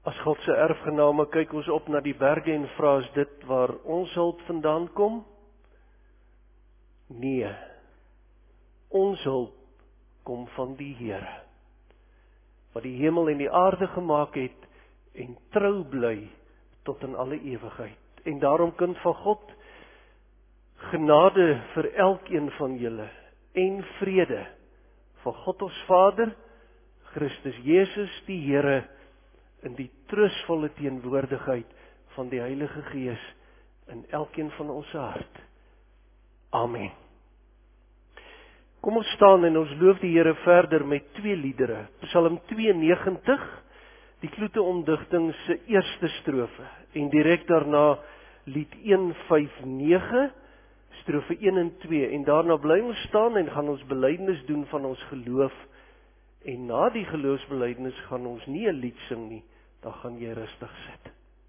As God se erfgename kyk ons op na die berge en vra is dit waar ons hulp vandaan kom? Nee, ons hulp kom van die Here, wat die hemel en die aarde gemaak het en trou bly tot in alle ewigheid. En daarom, kind van God, genade vir elkeen van julle en vrede van God ons Vader, Christus Jesus die Here, in die troostvolle teenwoordigheid van die Heilige Gees in elkeen van ons hart. Amen. Kom ons staan en ons loof die Here verder met 2 liedere. Psalm 92, die kloeteomdigting se eerste strofe, en direk daarna lied 159, strofe 1 en 2, en daarna bly ons staan en gaan ons belydenis doen van ons geloof, en na die geloofsbelydenis gaan ons nie 'n lied sing nie, dan gaan jy rustig sit.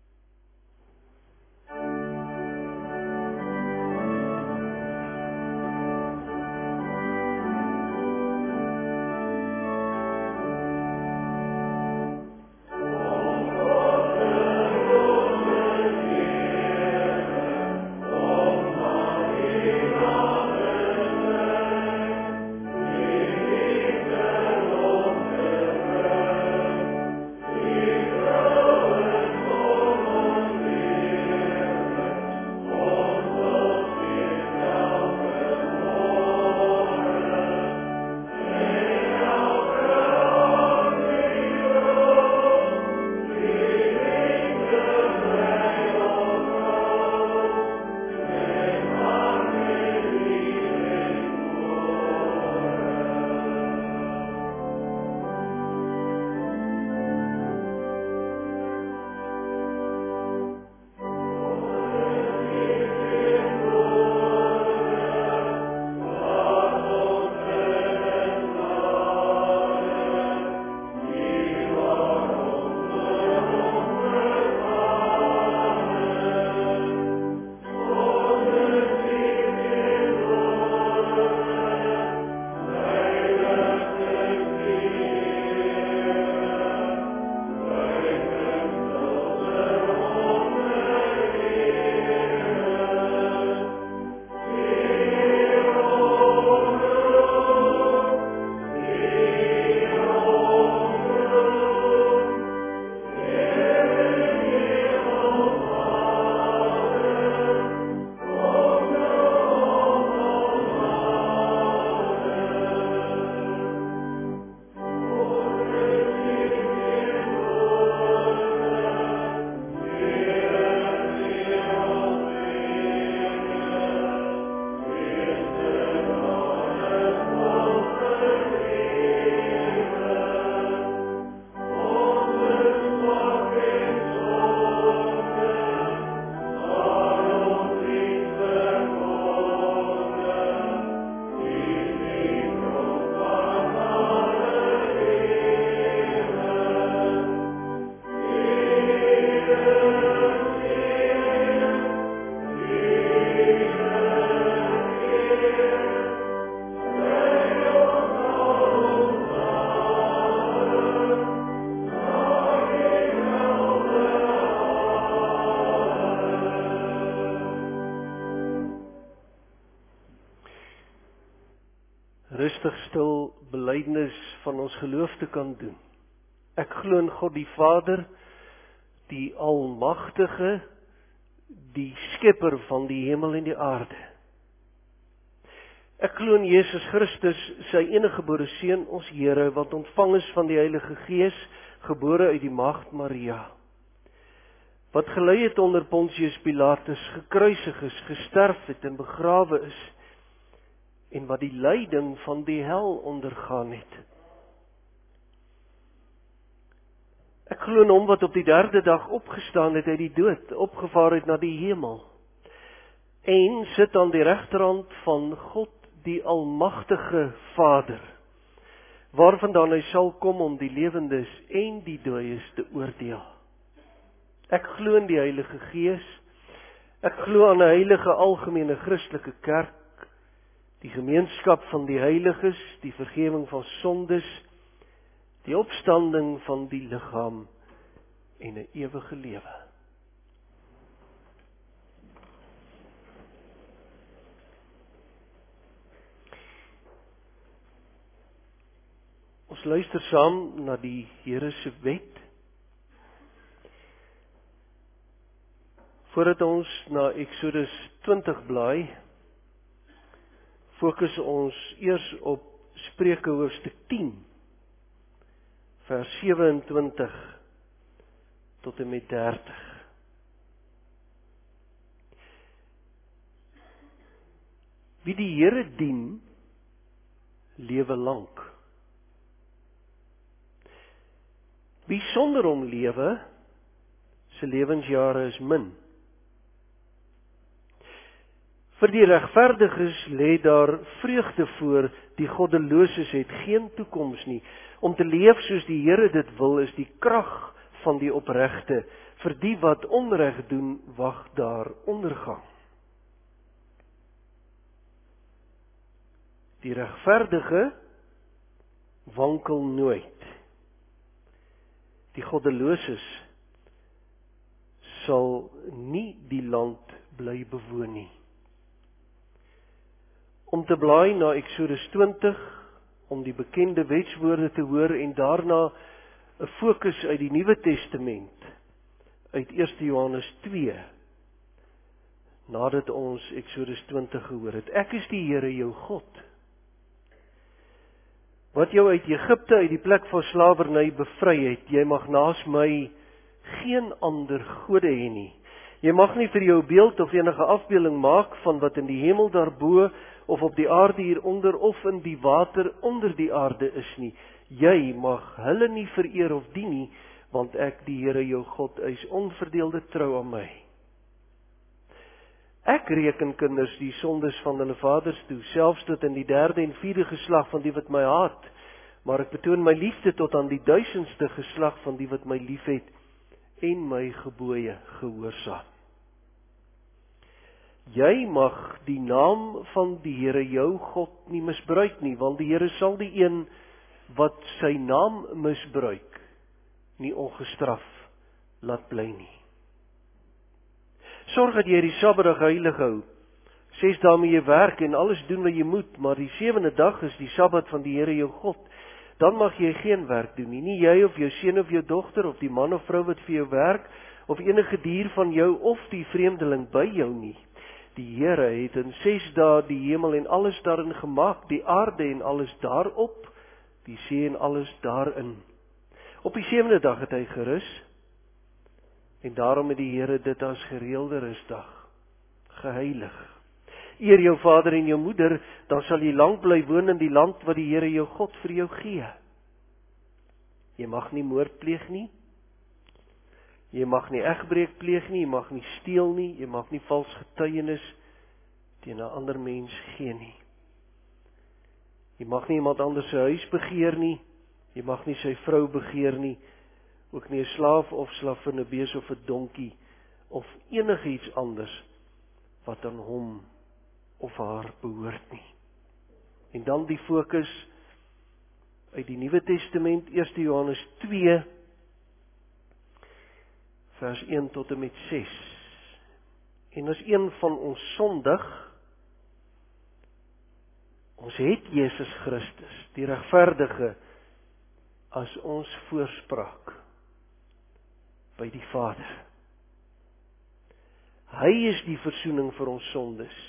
Rustig stil belydenis van ons geloof te kan doen. Ek glo in God die Vader, die Almagtige, die Skepper van die hemel en die aarde. Ek glo in Jesus Christus, sy eniggebore Seun, ons Here, wat ontvang is van die Heilige Gees, gebore uit die Maagd Maria, wat gelei het onder Pontius Pilatus, gekruisig is, gesterf het en begrawe is, en wat die lyding van die hel ondergaan het. Ek glo in hom wat op die 3de dag opgestaan het uit die dood, opgevaar het na die hemel, en sit aan die regterhand van God, die Almagtige Vader, waarvandaan hy sal kom om die lewendes en die dooies te oordeel. Ek glo in die Heilige Gees, ek glo aan 'n heilige algemene Christelike kerk, die gemeenskap van die heiliges, die vergifnis van sondes, die opstanding van die liggaam en 'n ewige lewe. Ons luister saam na die Here se wet. Voordat ons na Eksodus 20 blaai, fokus ons eers op Spreuke hoofstuk 10, vers 27 tot en met 30. Wie die Here dien, lewe lank. Wie sonder hom lewe, sy lewensjare is min. Vir die regverdiges lê daar vreugde voor, die goddeloses het geen toekoms nie. Om te leef soos die Here dit wil, is die krag van die opregte. Vir die wat onreg doen, wag daar ondergang. Die regverdige wankel nooit. Die goddeloses sal nie die land bly bewoon nie. Om te blaai na Eksodus 20, om die bekende wetswoorde te hoor en daarna 'n fokus uit die Nuwe Testament, uit 1 Johannes 2, nadat ons Eksodus 20 gehoor het. Ek is die Here jou God, wat jou uit Egipte, uit die plek van slawerny bevry het. Jy mag naas my geen ander gode hê nie. Jy mag nie vir jou beeld of enige afbeelding maak van wat in die hemel daarbo, of op die aarde hieronder, of in die water onder die aarde is nie. Jy mag hulle nie vereer of dien nie, want ek, die Here jou God, is onverdeelde trou aan my. Ek reken kinders die sondes van hulle vaders toe, selfs tot in die 3de en 4de geslag van die wat my haat, maar ek betoon my liefde tot aan die 1000ste geslag van die wat my liefhet en my gebooie gehoorsaam. Jy mag die naam van die Here jou God nie misbruik nie, want die Here sal die een wat sy naam misbruik nie ongestraf laat bly nie. Sorg dat jy die Sabbatdag heilig hou. 6 dae moet jy werk en alles doen wat jy moet, maar die 7de dag is die Sabbat van die Here jou God. Dan mag jy geen werk doen nie, nie jy of jou seun of jou dogter, of die man of vrou wat vir jou werk, of enige dier van jou, of die vreemdeling by jou nie. Die Here het in 6 dae die hemel en alles daarin gemaak, die aarde en alles daarop, die see en alles daarin. Op die 7de dag het hy gerus, en daarom het die Here dit as gereelde rusdag geheilig. Eer jou vader en jou moeder, dan sal jy lank bly woon in die land wat die Here jou God vir jou gee. Jy mag nie moord pleeg nie. Jy mag nie egbreek pleeg nie, jy mag nie steel nie, jy mag nie vals getuienis teen 'n ander mens gee nie. Jy mag nie iemand anders se huis begeer nie, jy mag nie sy vrou begeer nie, ook nie 'n slaaf of slavin, 'n bees of 'n donkie, of enigiets anders wat aan hom of haar behoort nie. En dan die fokus uit die Nuwe Testament, 1 Johannes 2, vers 1 tot en met 6. En as een van ons sondig, ons het Jesus Christus, die regverdige, as ons voorspraak by die Vader. Hy is die versoening vir ons sondes.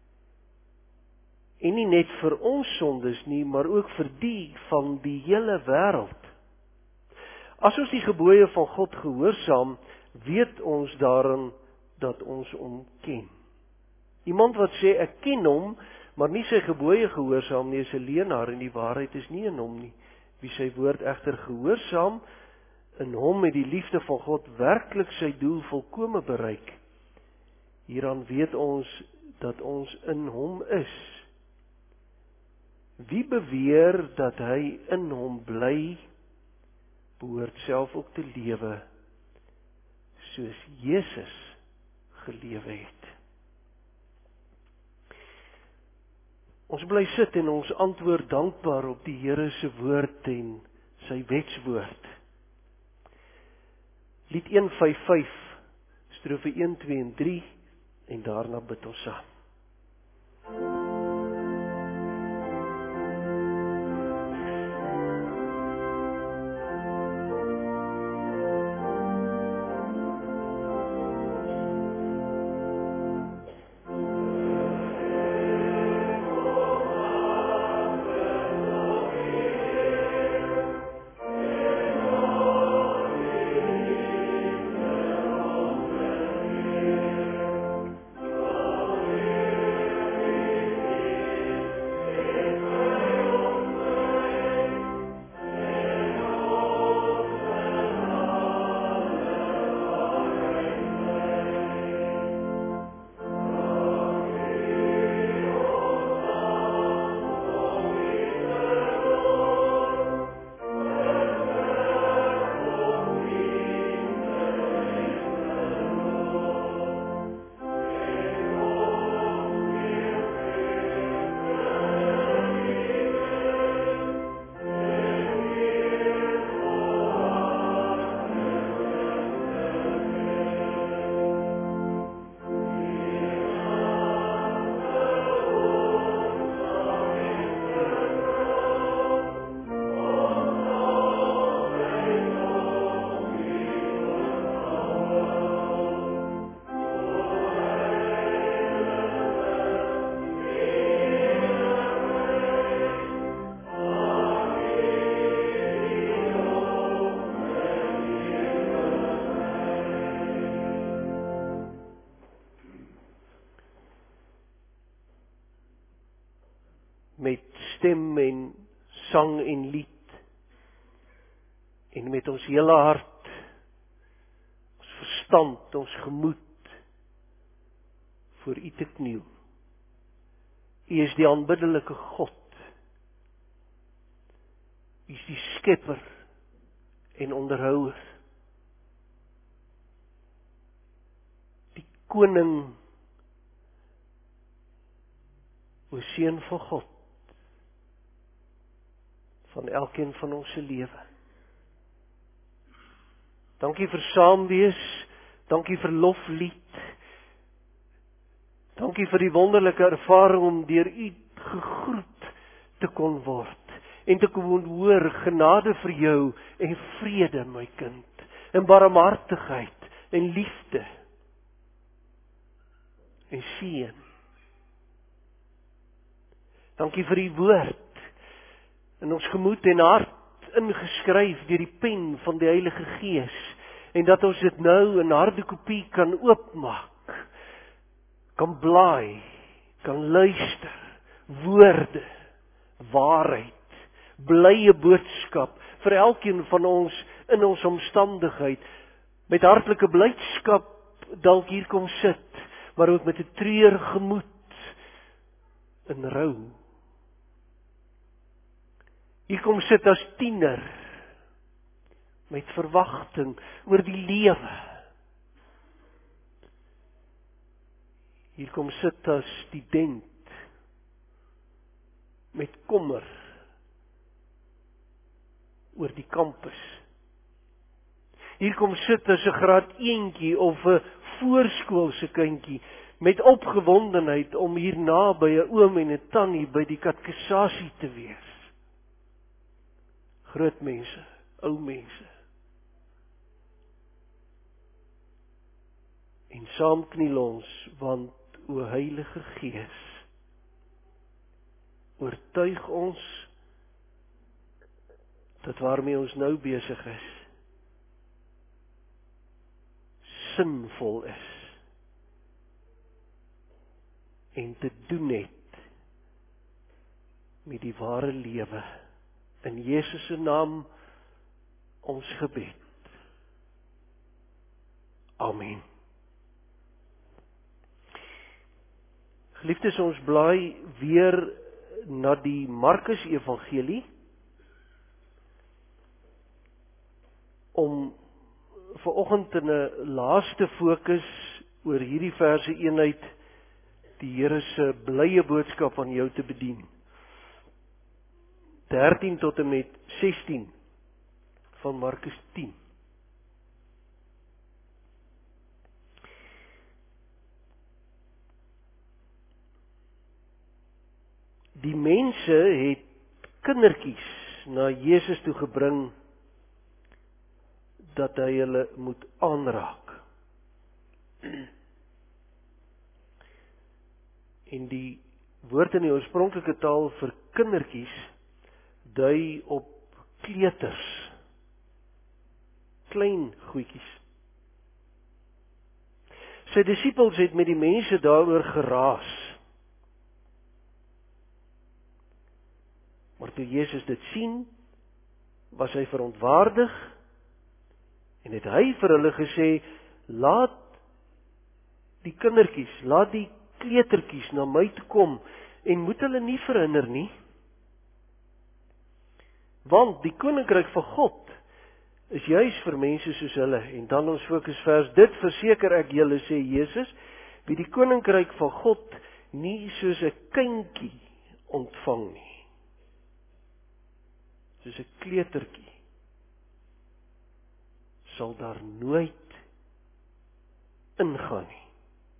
En nie net vir ons sondes nie, maar ook vir die van die hele wêreld. As ons die gebooie van God gehoorsaam, weet ons daarin dat ons hom ken. Iemand wat sê ek ken hom, maar nie sy gebooie gehoorsaam nie, is 'n leienaar en die waarheid is nie in hom nie. Wie sy woord egter gehoorsaam, in hom het die liefde van God werklik sy doel volkome bereik. Hieraan weet ons dat ons in hom is. Wie beweer dat hy in hom bly, behoort self ook te lewe soos Jesus gelewe het. Ons bly sit en ons antwoord dankbaar op die Here se woord en sy wetswoord. lied 155, strofe 1, 2 en 3, en daarna bid ons saam. Met stem en sang en lied, en met ons hele hart, ons verstand, ons gemoed, voor U te kniel. U is die aanbiddelike God. U is die skepper en onderhouer. Die koning, o Seun van God, van elkeen van ons se lewe. Dankie vir saamwees, dankie vir loflied, dankie vir die wonderlike ervaring om deur U gegroet te kon word, en te kon hoor, genade vir jou, en vrede, my kind, en barmhartigheid, en liefde, en seën. Dankie vir U woord, in ons gemoed en hart ingeskryf deur die pen van die Heilige Gees, en dat ons dit nou in harde kopie kan oopmaak, kan blaai, kan luister, woorde, waarheid, blye boodskap, vir elkeen van ons in ons omstandigheid, met hartlike blydskap dalk hier kom sit, maar ook met 'n treur gemoed, in rou. Hier kom sit as tiener, met verwagting oor die lewe. Hier kom sit as student, met kommer, oor die kampus. Hier kom sit as 'n graad 1-tjie of 'n voorskoolse kindjie, met opgewondenheid om hierna by 'n oom en 'n tannie by die katekisasie te wees. Groot mense, ou mense. En saam kniel ons, want o Heilige Gees, oortuig ons dat waarmee ons nou besig is, sinvol is, en te doen het met die ware lewe. In Jesus se naam ons gebed. Amen. Geliefdes, ons blaai weer na die Markus Evangelie, om vanoggend in 'n laaste fokus oor hierdie verse eenheid die Here se blye boodskap aan jou te bedien. 13 tot en met 16 van Markus 10. Die mense het kindertjies na Jesus toe gebring dat hy hulle moet aanraak. En die woord in die oorspronklike taal vir kindertjies dui op kleuters, klein goedjies. Sy disippels het met die mense daaroor geraas. Maar toe Jesus dit sien, was hy verontwaardig en het hy vir hulle gesê, laat die kindertjies, laat die kleutertjies na my toe kom en moet hulle nie verhinder nie. Want die koninkryk van God is juis vir mense soos hulle. En dan ons fokusvers, dit verseker ek julle, sê Jesus, wie die koninkryk van God nie soos 'n kindjie ontvang nie. Soos 'n kleutertjie sal daar nooit ingaan nie.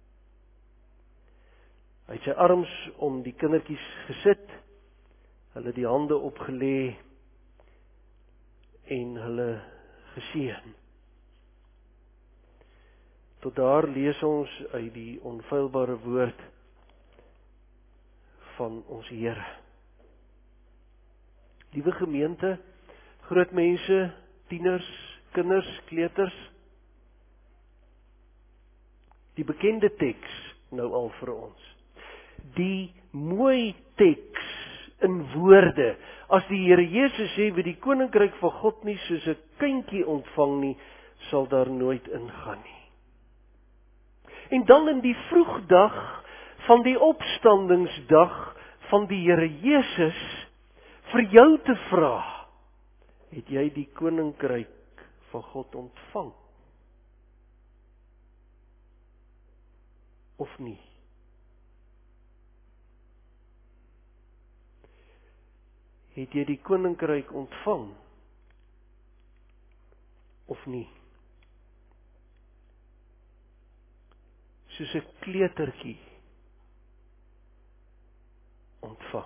Hy het sy arms om die kindertjies gesit, hulle die hande opgelê en hulle geseën. Tot daar lees ons uit die onfeilbare woord van ons Here. Liewe gemeente, groot mense, tieners, kinders, kleuters, die bekende teks nou al vir ons. Die mooi teks in woorde, as die Here Jesus sê, wie die koninkryk van God nie soos 'n kindjie ontvang nie, sal daar nooit ingaan nie. En dan in die vroegdag van die opstandingsdag van die Here Jesus, vir jou te vra, het jy die koninkryk van God ontvang? Of nie? Het jy die koninkryk ontvang? Of nie? Soos 'n kleutertjie ontvang.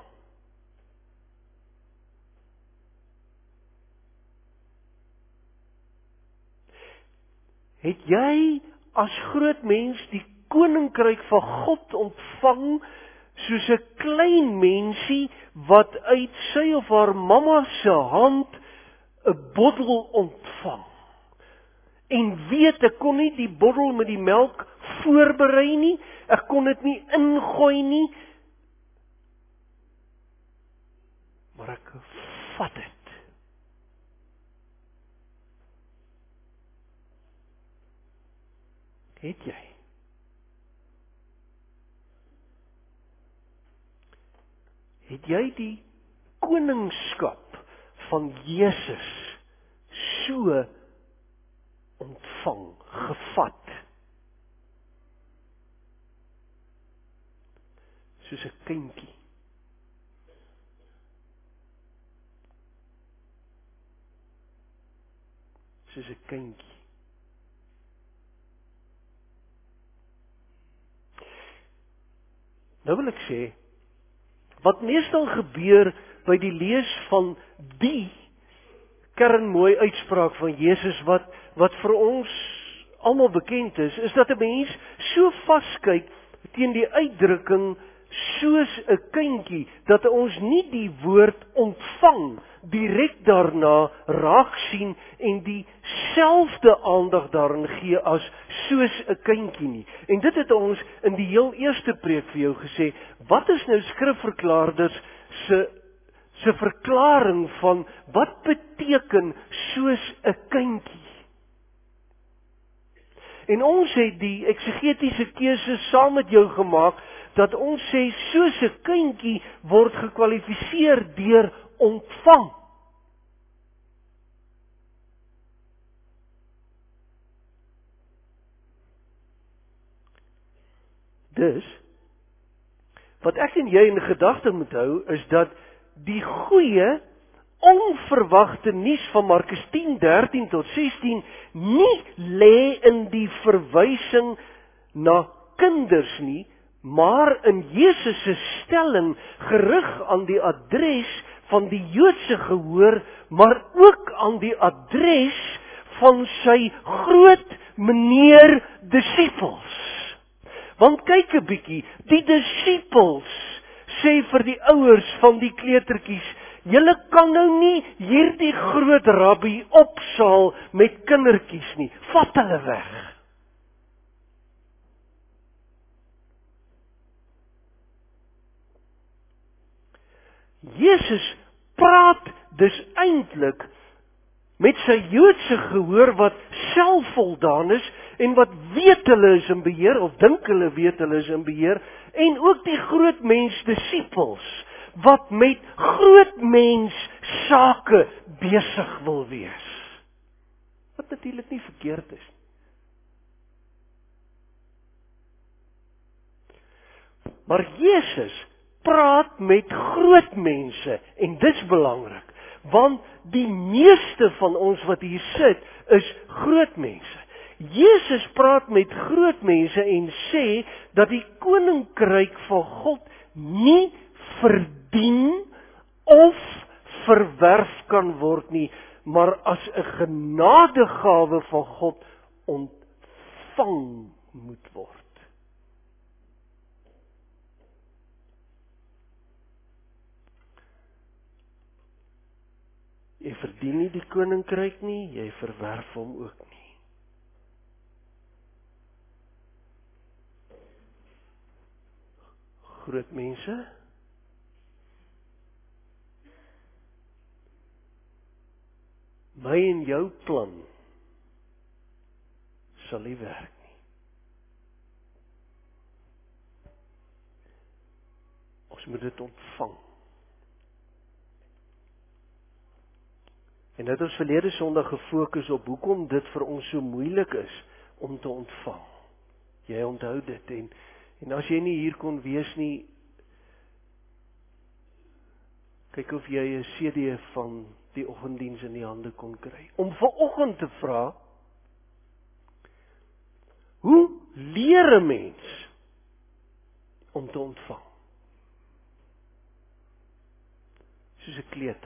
Het jy as groot mens die koninkryk van God ontvang, soos 'n klein mensie wat uit sy of haar mamma se hand 'n bottel ontvang? En weet, ek kon nie die bottel met die melk voorberei nie, ek kon dit nie ingooi nie, maar ek vat dit. Het jy? Het jy die koningskap van Jesus so ontvang, gevat? Soos 'n kindjie. Soos 'n kindjie. Nou wil ek sê, wat meestal gebeur by die lees van die kernmooi uitspraak van Jesus wat vir ons almal bekend is dat 'n mens so vaskyk teen die uitdrukking soos 'n kindjie, dat ons nie die woord ontvang direk daarna raak sien en dieselfde aandag daarin gee as soos 'n kindjie nie. En dit het ons in die heel eerste preek vir jou gesê, wat is nou skrifverklaarders se verklaring van wat beteken soos 'n kindjie? En ons het die eksegetiese keuse saam met jou gemaak, dat ons sê soos 'n kindjie word gekwalifiseer deur ontvang. Dus, wat ek en jy in gedagte moet hou, is dat die goeie, onverwagte nuus van Markus 10:13 tot 16 nie lê in die verwysing na kinders nie, maar in Jesus se stelling gerig aan die adres van die Joodse gehoor, maar ook aan die adres van sy groot meneer disippels. Want kyk 'n bietjie, die disippels sê vir die ouers van die kleutertjies, julle kan nou nie hierdie groot rabbi opsaal met kindertjies nie, vat hulle weg. Jesus praat dus eintlik met sy Joodse gehoor wat selfvoldaan is en wat weet hulle is in beheer of dink hulle weet hulle is in beheer, en ook die groot mens disippels wat met groot mens sake besig wil wees. Wat natuurlik nie verkeerd is. Maar Jesus praat met groot mense en dis belangrik, want die meeste van ons wat hier sit is groot mense. Jesus praat met groot mense en sê dat die koninkryk van God nie verdien of verwerf kan word nie, maar as 'n genadegawe van God ontvang moet word. Jy verdien nie die koninkryk nie, jy verwerf hom ook nie. Groot mense, my en jou plan sal nie werk nie. Ons moet dit ontvang. En dit ons verlede Sondag gefokus op hoekom dit vir ons so moeilik is om te ontvang. Jy onthou dit en as jy nie hier kon wees nie, kyk of jy 'n CD van die oggenddiens in die hande kon kry. Om vanoggend te vra, hoe leer 'n mens om te ontvang? Soos 'n kleuter.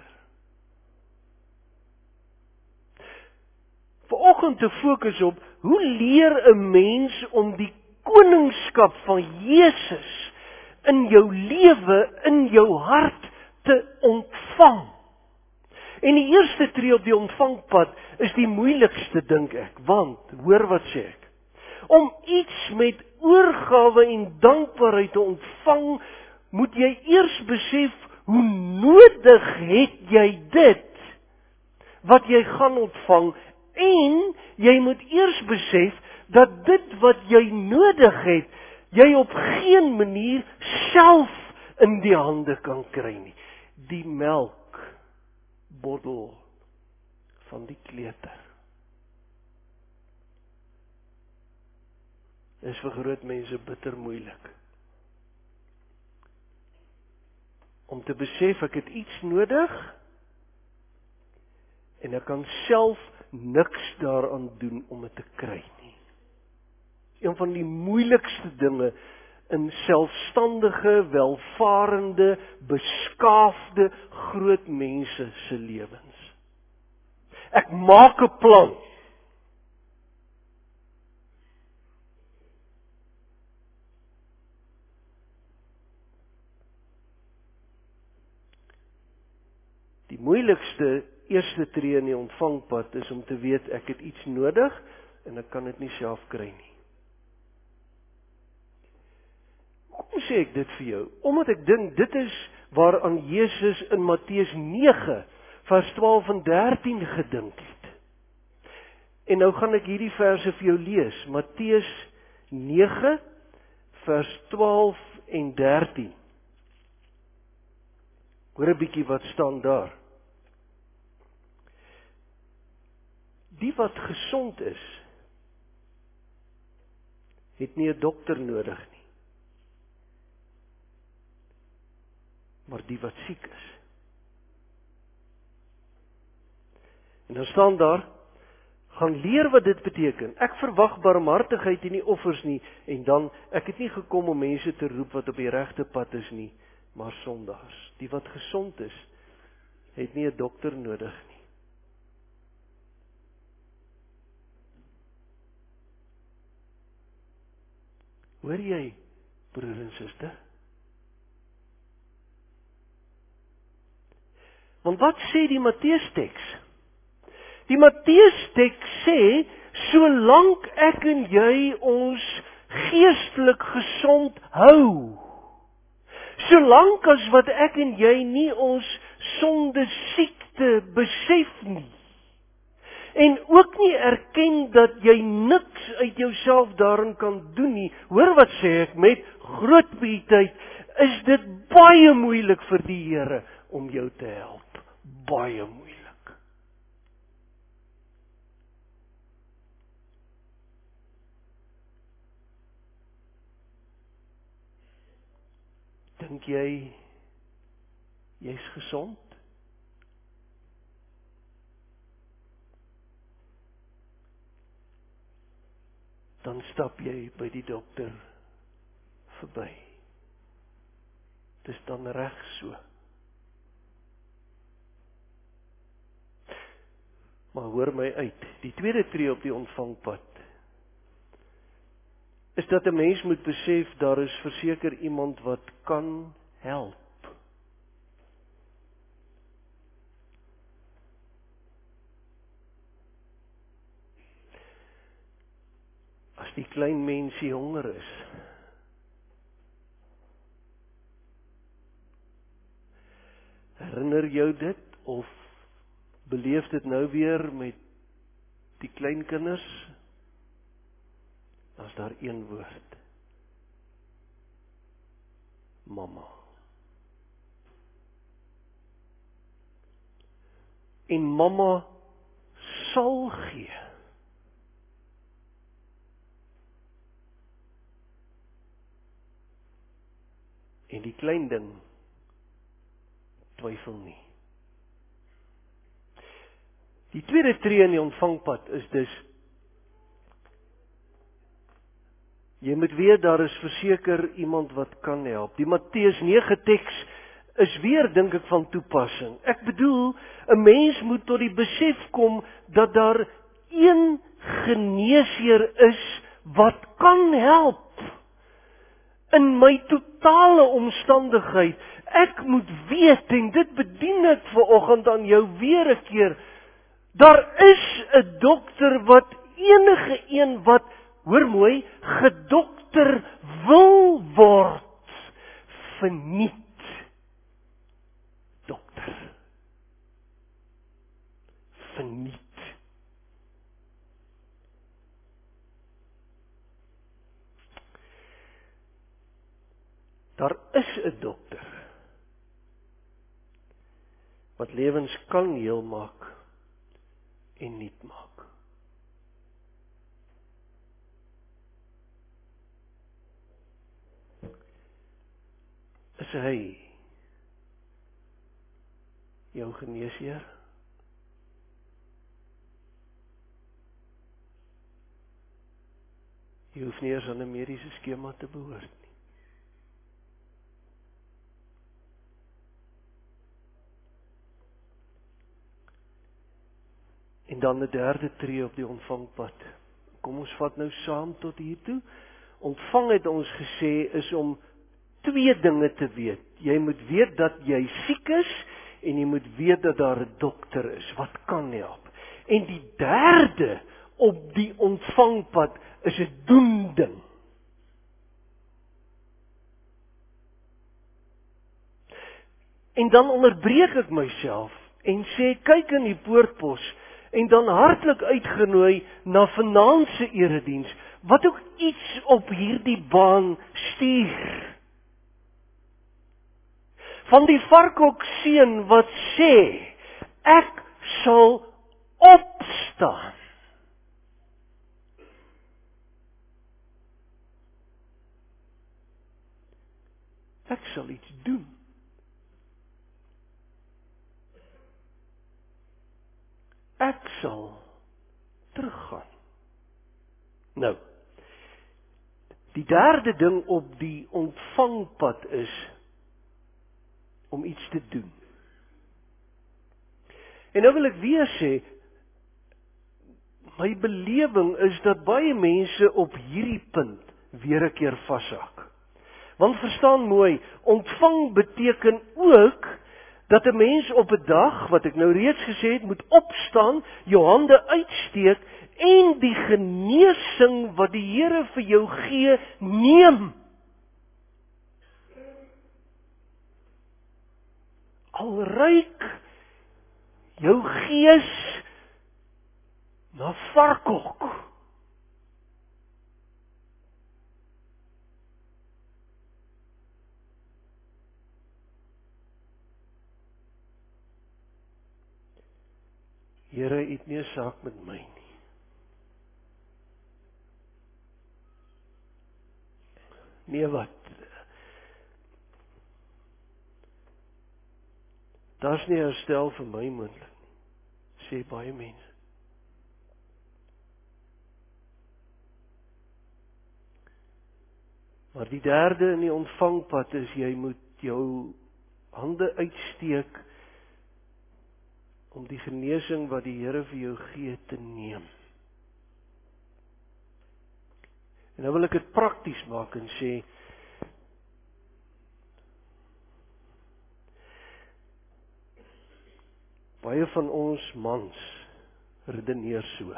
Vanoggend te fokus op, hoe leer 'n mens om die koningskap van Jesus in jou lewe, in jou hart te ontvang? En die eerste tree op die ontvangpad is die moeilikste, dink ek, want, hoor wat sê ek, om iets met oorgawe en dankbaarheid te ontvang, moet jy eers besef, hoe nodig het jy dit, wat jy gaan ontvang, en jy moet eers besef, dat dit wat jy nodig het, jy op geen manier self in die hande kan kry nie. Die melkbottel van die kleuter is vir groot mense bitter moeilik. Om te besef, ek het iets nodig, en ek kan self niks daaraan doen om dit te kry nie. Een van die moeilikste dinge in selfstandige, welvarende, beskaafde groot mense se lewens. Ek maak 'n plan. Die moeilikste eerste tree in die ontvangpad is om te weet ek het iets nodig en ek kan dit nie self kry nie. Hoekom sê ek dit vir jou? Omdat ek dink dit is waaraan Jesus in Matteus 9 vers 12 en 13 gedink het. En nou gaan ek hierdie verse vir jou lees. Matteus 9 vers 12 en 13. Hoor 'n bietjie wat staan daar. Die wat gesond is, het nie 'n dokter nodig nie. Maar die wat siek is. En dan staan daar, Gaan leer wat dit beteken. Ek verwag barmhartigheid en nie offers nie, en dan, ek het nie gekom om mense te roep wat op die regte pad is nie, maar sondaars. Die wat gesond is, het nie 'n dokter nodig nie. Hoor jy, broer en suster? Want wat sê die Matteus-teks? Die Matteus-teks sê, solank ek en jy ons geestelik gesond hou, solank as wat ek en jy nie ons sonde siekte besef nie, en ook nie erken dat jy niks uit jouself daarin kan doen nie, hoor wat sê ek, met groot pietheid, is dit baie moeilik vir die Here om jou te help. Baie moeilik. Dink jy, jy's gesond? Dan stap jy by die dokter verby. Dis dan reg so. Maar hoor my uit, die tweede tree op die ontvangpad, is dat 'n mens moet besef, daar is verseker iemand wat kan help. As die klein mensie honger is, herinner jou dit, of beleef dit nou weer met die kleinkinders? As daar een woord. Mamma. En mamma sal gee. En die klein ding twyfel nie. Die tweede tree in die ontvangpad is dus, jy moet weet, daar is verseker iemand wat kan help. Die Matteus 9 teks is weer, dink ek, van toepassing. Ek bedoel, 'n mens moet tot die besef kom dat daar een geneesheer is wat kan help. In my totale omstandigheid, ek moet weet, en dit bedien ek vanoggend aan jou weer 'n keer, daar is 'n dokter wat enige een wat, hoor mooi, gedokter wil word, verniet dokter. Verniet. Daar is 'n dokter wat lewens kan heel maak en nuut maak. Is hy jou geneesheer? Jy hoef nie eers aan 'n mediese skema te behoort nie. En dan 'n derde tree op die ontvangpad. Kom ons vat nou saam tot hier toe. Ontvang, het ons gesê, is om twee dinge te weet. Jy moet weet dat jy siek is, en jy moet weet dat daar 'n dokter is wat kan help. En die derde op die ontvangpad is 'n doen ding. En dan onderbreek ek myself en sê, kyk in die poortpos, en dan hartlik uitgenooi na vanaand se erediens, wat ook iets op hierdie baan stuur. Van die varkhokseun wat sê, ek sal opstaan. Ek sal iets doen. Ek sal teruggaan. Nou, die derde ding op die ontvangpad is om iets te doen. En nou wil ek weer sê, my belewing is dat baie mense op hierdie punt weer 'n keer vashak. Want verstaan mooi, ontvang beteken ook dat 'n mens op 'n dag, wat ek nou reeds gesê het, moet opstaan, jou hande uitsteek en die genesing wat die Here vir jou gee, neem. Al ruik jou gees na varkhok. Here, het nie 'n saak met my nie. Nee, wat? Daar's nie herstel vir my moontlik, sê baie mense. Maar die derde in die ontvangpad is, jy moet jou hande uitsteek om die genesing wat die Here vir jou gee te neem. En nou wil ek dit prakties maak en sê, baie van ons mans redeneer so.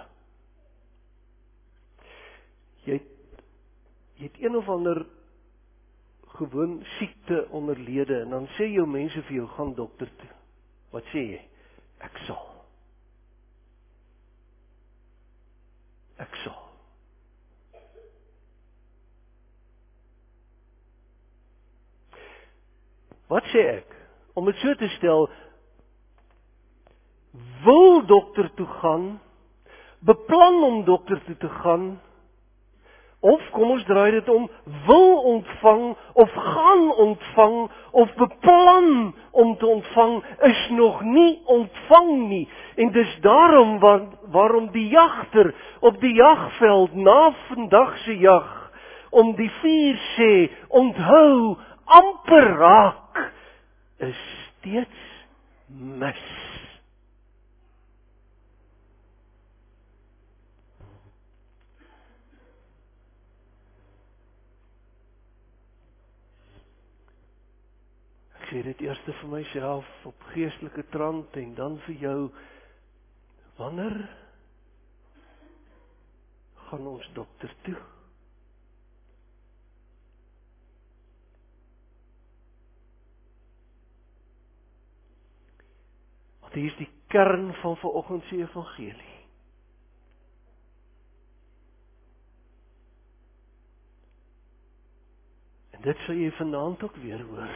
Jy het een of ander gewoon siekte onderlede en dan sê jou mense vir jou, gaan dokter toe. Wat sê jy? Ek sal. Ek sal. Wat sê ek? Om dit so te stel, wil dokter toe gaan, beplan om dokter toe te gaan, of kom ons draai dit om, wil ontvang, of gaan ontvang, of beplan om te ontvang, is nog nie ontvang nie. En dis daarom waarom die jagter op die jagveld na vandag se jag, om die vuur sê, onthou, amper raak, is steeds mis. Ek sê dit eers vir myself op geestelike trant en dan vir jou, wanneer gaan ons dokter toe? Want hier is die kern van vanoggend se evangelie. En dit sal jy vanaand ook weer hoor.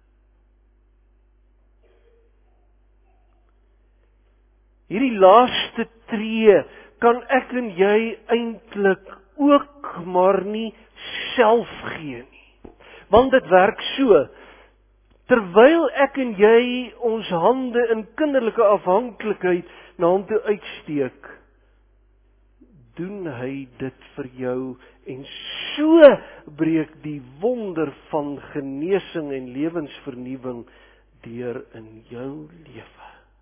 Hierdie laaste tree kan ek en jy eintlik ook maar nie self gee nie. Want dit werk so, terwyl ek en jy ons hande in kinderlike afhanklikheid na hom toe uitsteek, doen hy dit vir jou en so breek die wonder van genesing en lewensvernuwing deur in jou lewe.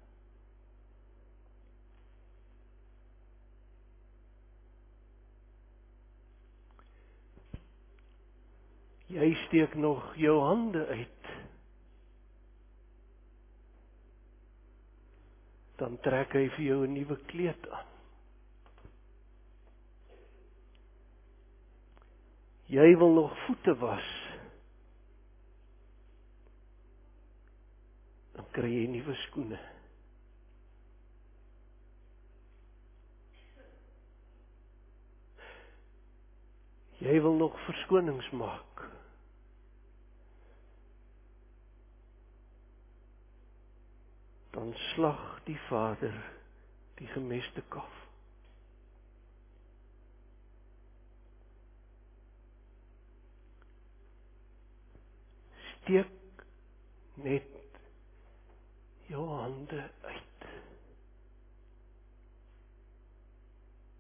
Jy steek nog jou hande uit. Dan trek hy vir jou 'n nuwe kleed aan. Jy wil nog voete was. Dan kry jy nuwe skoene. Jy wil nog verskonings maak. Dan slag die Vader die gemeste kalf. Steek net jou hande uit.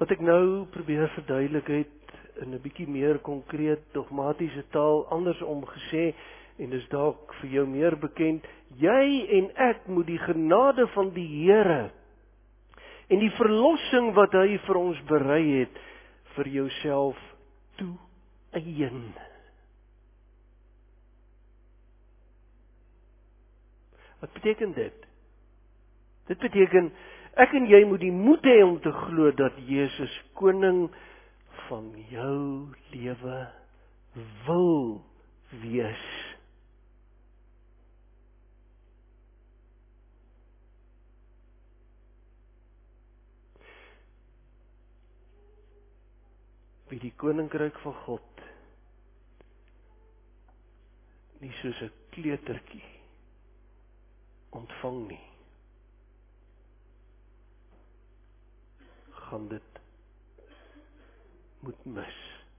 Wat ek nou probeer verduidelik het in 'n bietjie meer konkreet dogmatiese taal, andersom gesê, en dis dalk vir jou meer bekend, jy en ek moet die genade van die Here en die verlossing wat hy vir ons berei het, vir jouself toeëien. Wat beteken dit? Dit beteken, ek en jy moet die moed hê om te glo dat Jesus koning van jou lewe wil wees. Wie die koninkryk van God nie soos 'n kleutertjie ontvang nie, gaan dit moet mis.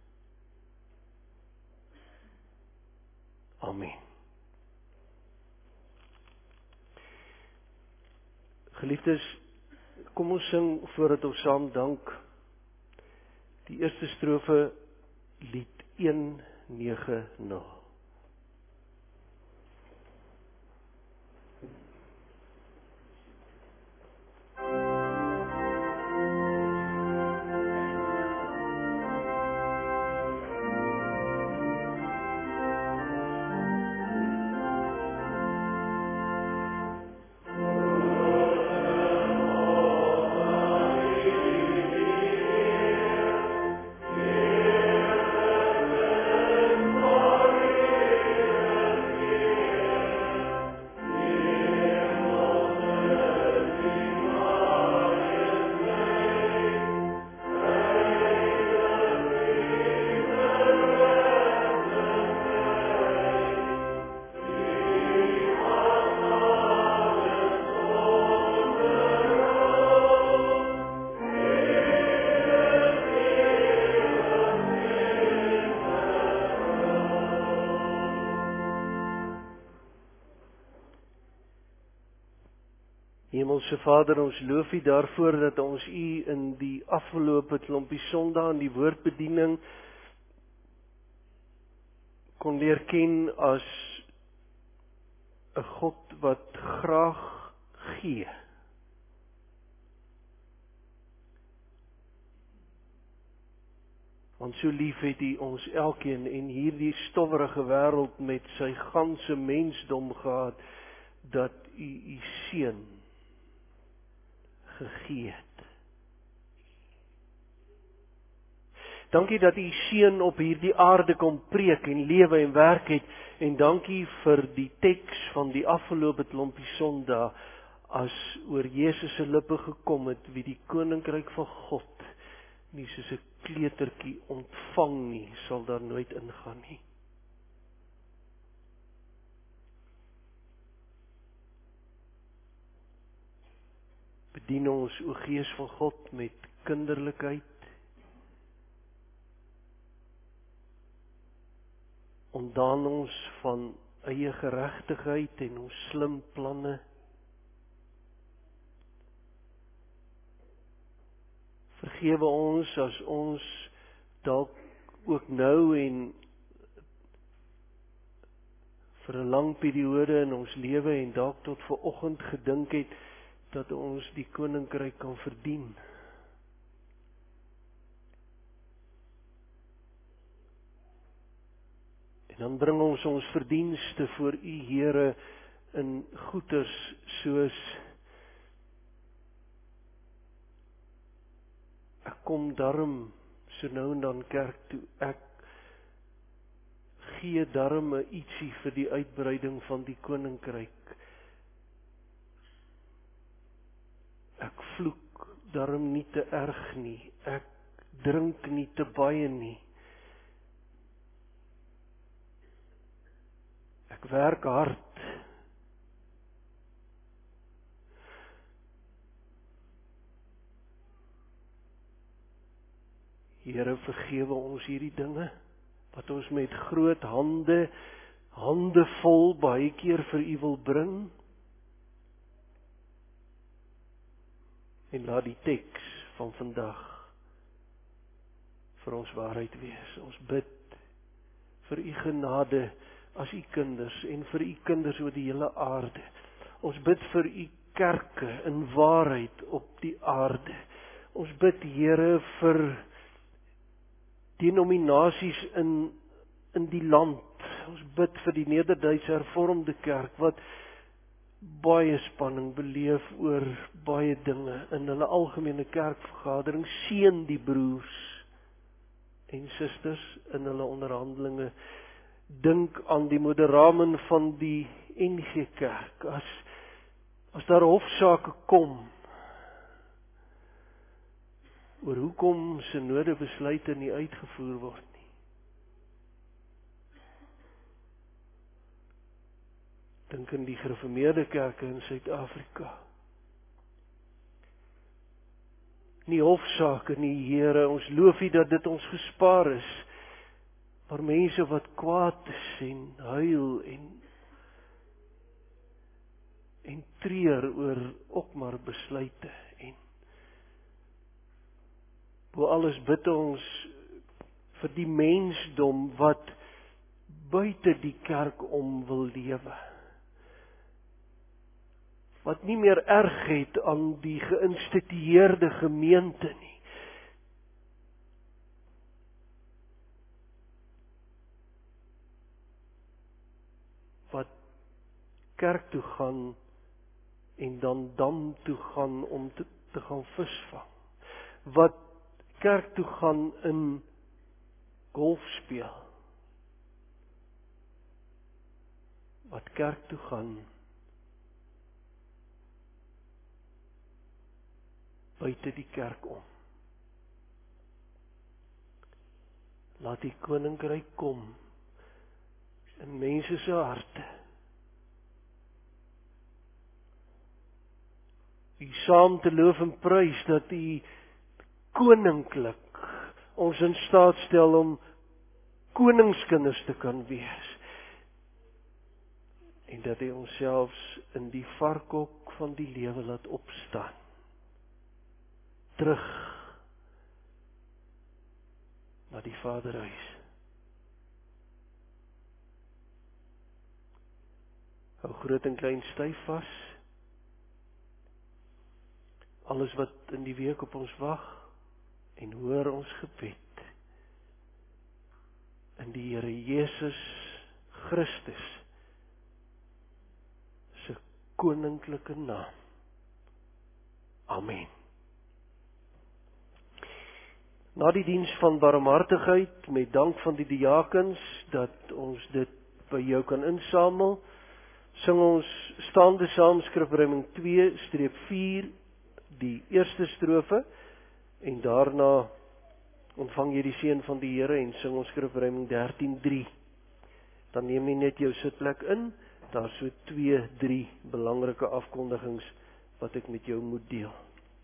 Amen. Geliefdes, kom ons sing voordat ons saam dank die eerste strofe, lied 190. Hemelse Vader, ons loof U daarvoor dat ons U in die afgelope klompie Sondae in die woordbediening kon leer ken as 'n God wat graag gee. Want so lief het U ons elkeen en hierdie stowwerige wêreld met sy ganse mensdom gehad, dat U seun gegee het. Dankie dat U seun op hierdie aarde kom preek en lewe en werk het, en dankie vir die teks van die afgelope klompie Sondae as oor Jesus se lippe gekom het, wie die koninkryk van God nie soos 'n kleutertjie ontvang nie, sal daar nooit ingaan nie. Bedien ons, o Gees van God, met kinderlikheid, ontdaan ons van eie geregtigheid en ons slim planne. Vergewe ons as ons dalk ook nou en vir 'n lang periode in ons lewe en dalk tot vanoggend gedink het dat ons die koninkryk kan verdien. En dan bring ons ons verdienste voor U, Here, in goeders soos ek kom darm so nou en dan kerk toe, ek gee darm 'n ietsie vir die uitbreiding van die koninkryk. Ek vloek darm nie te erg nie, ek drink nie te baie nie. Ek werk hard. Here, vergewe ons hierdie dinge, wat ons met groot hande vol baie keer vir U wil bring. En laat die teks van vandag vir ons waarheid wees. Ons bid vir u genade as u kinders en vir u kinders oor die hele aarde. Ons bid vir u kerke in waarheid op die aarde. Ons bid, Here, vir denominasies in die land. Ons bid vir die Nederduitse Hervormde Kerk wat baie spanning beleef oor baie dinge in hulle algemene kerkvergadering. Seën die broers en susters in hulle onderhandelinge. Dink aan die moderamen van die NG Kerk. As daar hofsaake kom oor hoekom synodebesluite nie uitgevoer word nie. Dink aan die gereformeerde kerke in Suid-Afrika. Nie hofsaake nie, Here, ons loof U dat dit ons gespaar is, maar mense wat kwaad is en huil en treur oor ook maar besluite en bo alles bid ons vir die mensdom wat buite die kerk om wil lewe. Wat nie meer erg het aan die geïnstitueerde gemeente nie. Wat kerk toe gaan en dan dam toe gaan om te gaan visvang. Wat kerk toe gaan in golf speel. Wat kerk toe gaan buite die kerk om. Laat die koninkryk kom in mense se harte. U saam te loof en prys dat u koninklik ons in staat stel om koningskinders te kan wees. En dat hy ons selfs in die varkhok van die lewe laat opstaan. Terug na die Vaderhuis. Hou groot en klein styf vas. Alles wat in die week op ons wag en hoor ons gebed. In die Here Jesus Christus se koninklike naam. Amen. Na die diens van barmhartigheid, met dank van die diakens, dat ons dit by jou kan insamel, sing ons staande saam skrifruiming 2-4, die eerste strofe, en daarna ontvang jy die seën van die Here en sing ons skrifruiming 13-3. Dan neem jy net jou sitplek in, daar so 2-3 belangrike afkondigings wat ek met jou moet deel.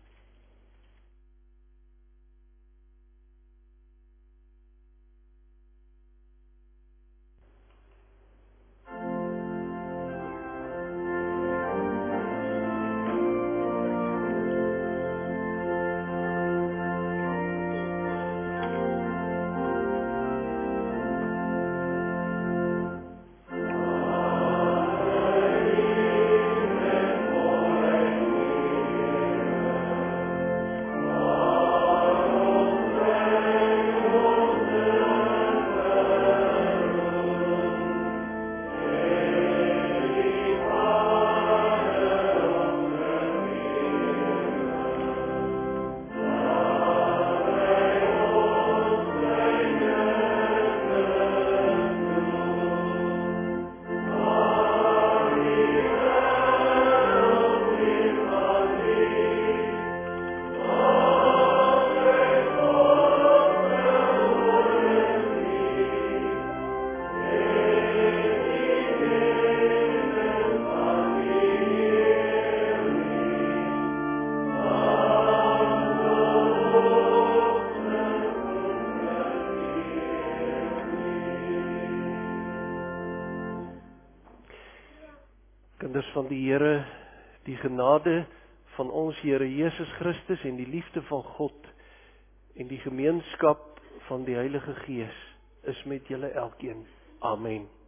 Kinders van die Here, die genade van ons Here Jesus Christus en die liefde van God en die gemeenskap van die Heilige Gees is met julle elkeen. Amen.